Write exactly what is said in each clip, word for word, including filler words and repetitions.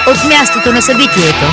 от мястото на събитието.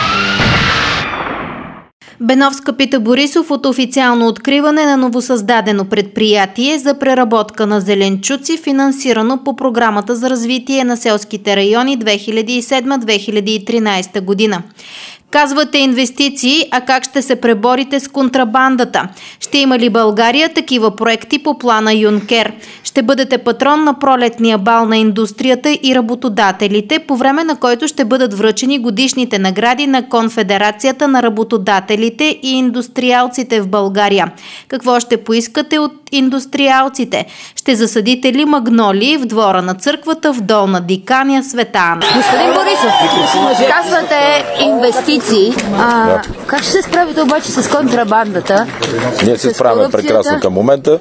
Беновска пита Борисов от официално откриване на новосъздадено предприятие за преработка на зеленчуци, финансирано по Програмата за развитие на селските райони две хиляди и седма - две хиляди и тринадесета година. Казвате инвестиции, а как ще се преборите с контрабандата? Ще има ли България такива проекти по плана Юнкер? Ще бъдете патрон на пролетния бал на индустрията и работодателите, по време на който ще бъдат връчени годишните награди на Конфедерацията на работодателите и индустриалците в България. Какво ще поискате от индустриалците? Ще засадите ли магнолии в двора на църквата в Долна Диканя, Света Ана? Господин Борисов, казвате инвестиции. А, как ще се справите обаче с контрабандата? Ние се справяме прекрасно към момента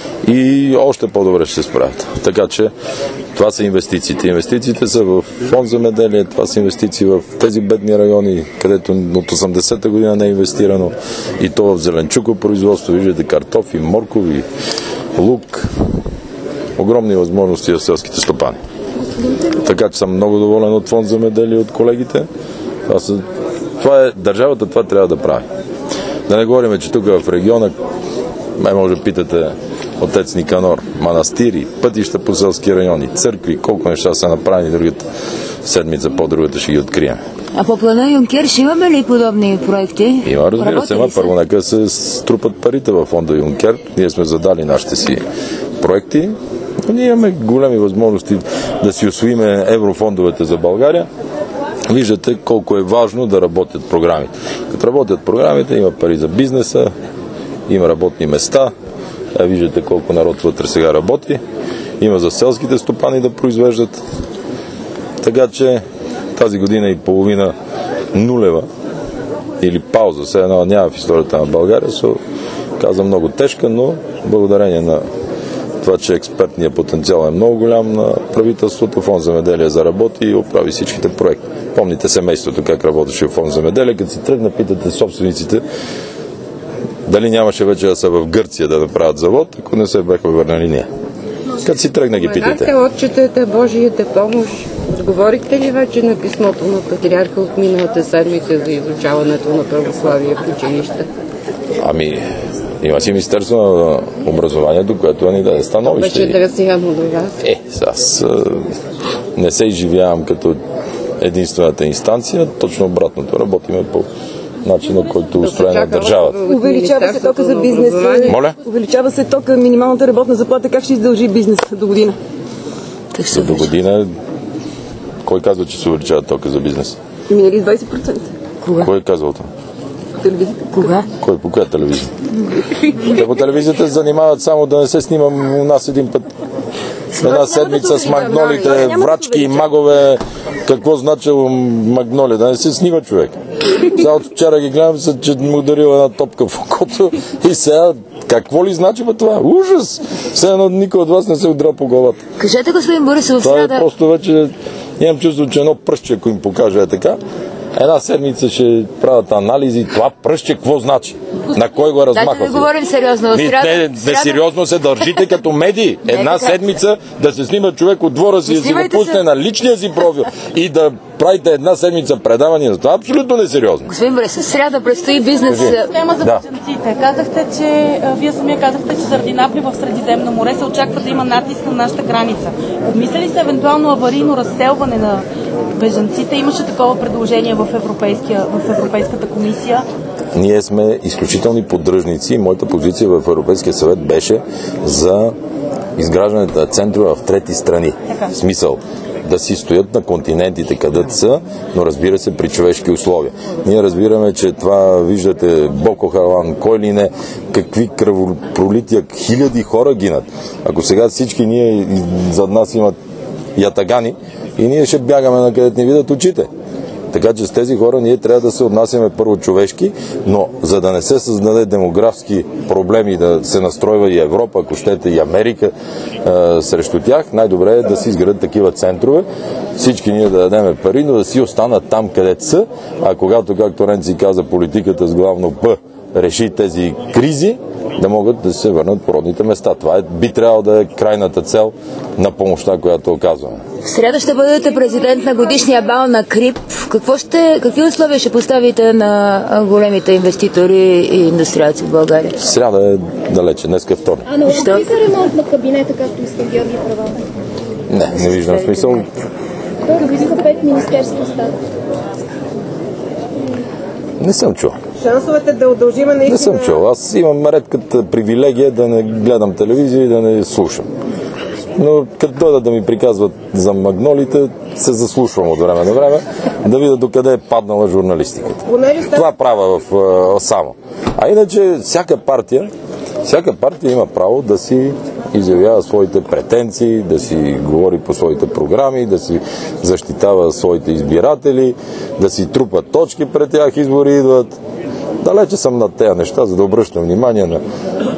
и още по-добре ще се справят. Така че това са инвестициите. Инвестициите са в фонд земеделие, това са инвестиции в тези бедни райони, където от осемдесета година не е инвестирано, и то в зеленчуково производство. Виждате картофи, моркови, лук. Огромни възможности за селските стопани. Така че съм много доволен от фонд земеделие, от колегите. Това, са, това е държавата, това трябва да прави. Да не говорим, че тук в региона, май може да питате отец Никанор, манастири, пътища по селски райони, църкви, колко неща са направени, другата седмица, по-другата ще ги открием. А по плана Юнкер ще имаме ли подобни проекти? Има, разбира се, ма първо нека се струпат парите във фонда Юнкер. Ние сме задали нашите си проекти. Ние имаме големи възможности да си усвоиме еврофондовете за България. Виждате колко е важно да работят програмите. Като работят програмите, има пари за бизнеса, има работни места. Виждате колко народ вътре сега работи. Има за селските стопани да произвеждат. Така че тази година и половина нулева или пауза, все едно няма в историята на България, се каза много тежка, но благодарение на това, че експертният потенциал е много голям на правителството, фонд земеделие заработи и оправи всичките проекти. Помните семейството как работеше в фонд земеделие, като си тръгна, питате собствениците дали нямаше вече да са в Гърция да направят завод, ако не се бяха върнали ние. Като си тръгна ги питате. Отчетете Божията помощ. Отговорихте ли вече на писмото на патриарха от миналата седмица за изучаването на православие в училище? Ами, има си Министерство на образованието, което ни даде становище. Вече адресирано до вас. Е, аз не се изживявам като единствената инстанция, точно обратното. Работиме по начина, който устроена държавата. Увеличава се тока за бизнес. Моля? Увеличава се тока минималната работна заплата. Как ще издължи бизнес до година? До година кой казва, че се увеличава тока за бизнес? Минали двайсет процента. Кога? Кой е казал това? Телевизията. Кога? Кой? По коя телевизия? Те по телевизията се занимават само да не се снимам у нас един път. Една седмица с магнолите, врачки и магове. Какво значило магнолия? Да не се снима човек. Сега от вчера ги гледам, че му дарил една топка в окото и сега какво ли значи бе това? Ужас! Все едно никой от вас не се удря по главата. Кажете, господин Борисов, това среда... е просто вече, имам чувство, че едно пръстче, ако им покаже е така, една седмица ще правят анализи, това пръстче какво значи? На кой го е размахал? Дайте да говорим сериозно. Ми, сряда... не, несериозно се държите като медии. Една така. седмица да се снима човек от двора си, да си го пусне се на личния си профил и да правите една седмица предавания. Това е абсолютно несериозно. Господин Борисов, сряда предстои бизнес. Тема за бежанците. Казахте, че вие самия казахте, че заради наплива в Средиземно море се очаква да има натиск на нашата граница. Обмисля ли се евентуално аварийно разселване на бежанците? Имаше такова предложение в, Европейския, в Европейската комисия. Ние сме изключителни поддръжници и моята позиция в Европейския съвет беше за изграждането на центрове в трети страни. Така. В смисъл да си стоят на континентите, където са, но разбира се при човешки условия. Ние разбираме, че това, виждате, Боко Харам, кой ли не, какви кръвопролития, хиляди хора гинат. Ако сега всички ние, зад нас имат ятагани и ние ще бягаме на където ни видят очите. Така че с тези хора ние трябва да се отнасяме първо човешки, но за да не се създаде демографски проблеми, да се настройва и Европа, ако щете и Америка е, срещу тях, най-добре е да си изградят такива центрове, всички ние да дадем пари, но да си останат там, където са, а когато, както Ренци каза, политиката с главно П реши тези кризи, да могат да се върнат по родните места. Това е, би трябвало да е крайната цел на помощта, която оказваме. В сряда ще бъдете президент на годишния бал на КРИП. Какво ще, какви условия ще поставите на големите инвеститори и индустриалци в България? Сряда е далече, днес е вторник. А наложи ли се ремонт на кабинета, както иска Георги Първанов? Не, не виждам смисъл. Той иска пет министерски остатък. Не съм чул. Шансовете да удължиме наистина... Не съм чул. Аз имам редката привилегия да не гледам телевизия и да не слушам. Но като дойдат да ми приказват за магнолите, се заслушвам от време на време, да видя докъде е паднала журналистиката. Това правя в а, само. А иначе всяка партия, всяка партия има право да си изявява своите претенции, да си говори по своите програми, да си защитава своите избиратели, да си трупа точки пред тях, избори идват. Далече съм над тези неща, за да обръщам внимание на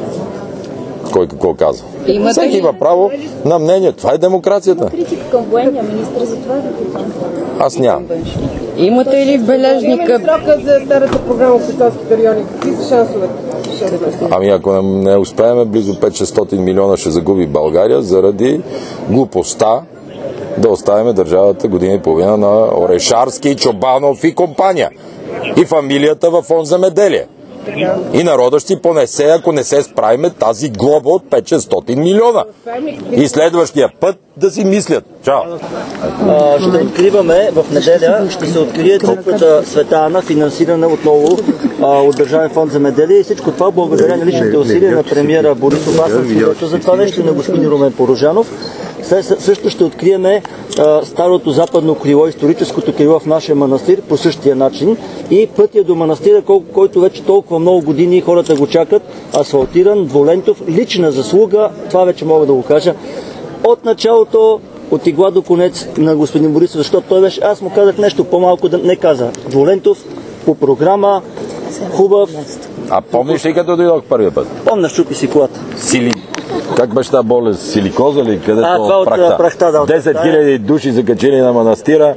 кой какво казва. Всеки има право на мнение. Това е демокрацията. Критика към военния министър, за това да питам. Аз нямам. Имате ли бележника? Срока за старата програма в селските райони. Какви са шансовете? Ами ако не успеем, близо пет-шестстотин милиона ще загуби България заради глупостта да оставим държавата година и половина на Орешарски, Чобанов и компания. И фамилията във фонд земеделие. И народът ще понесе, ако не се справиме, тази глоба от пет-шестстотин милиона. И следващия път да си мислят. Чао! А, ще откриваме в неделя, ще се открие трупата Света Ана, финансирана отново а, от Държавен фонд земеделие, и всичко това благодаря на личните усилия на премиера Борисов. Аз съм свидетел за това нещо и на господин Румен Порожанов. Също ще откриеме а, старото западно крило, историческото крило в нашия манастир по същия начин, и пътя до манастира, кол- който вече толкова много години хората го чакат, асфалтиран, двулентов, лична заслуга, това вече мога да го кажа, от началото, от игла до конец на господин Борисов, защото той беше, аз му казах нещо по-малко, да не каза, двулентов, по програма, хубав. А помниш ли като дойдох първия път? Помня, щупи си колата. Сили... Как беше тази болест? Силикоза ли? Където а, от прахта? прахта да, десет хиляди души се качили на манастира.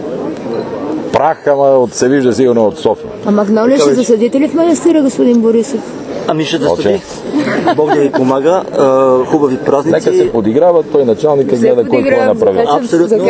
Прах, ама от се вижда сигурно от София. А магнолия ще засадите ли в манастира, господин Борисов? Ами ще засади. Бог да ви помага. Хубави празници. Нека се подиграва, той началника гледа кой какво е направил. Абсолютно.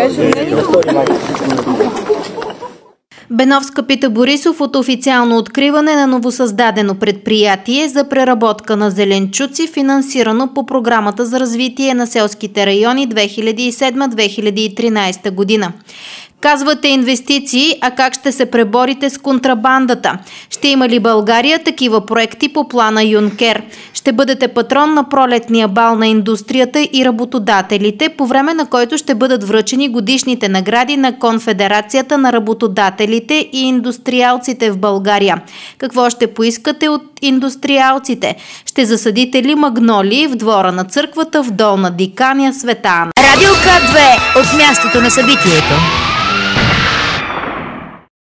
Беновска пита Борисов от официално откриване на новосъздадено предприятие за преработка на зеленчуци, финансирано по Програмата за развитие на селските райони две хиляди и седма - две хиляди и тринадесета година. Казвате инвестиции, а как ще се преборите с контрабандата? Ще има ли България такива проекти по плана Юнкер? Ще бъдете патрон на пролетния бал на индустрията и работодателите, по време на който ще бъдат връчени годишните награди на Конфедерацията на работодателите и индустриалците в България. Какво ще поискате от индустриалците? Ще засадите ли магнолии в двора на църквата в Долна Диканя, Света Ана? Радио К две от мястото на събитието.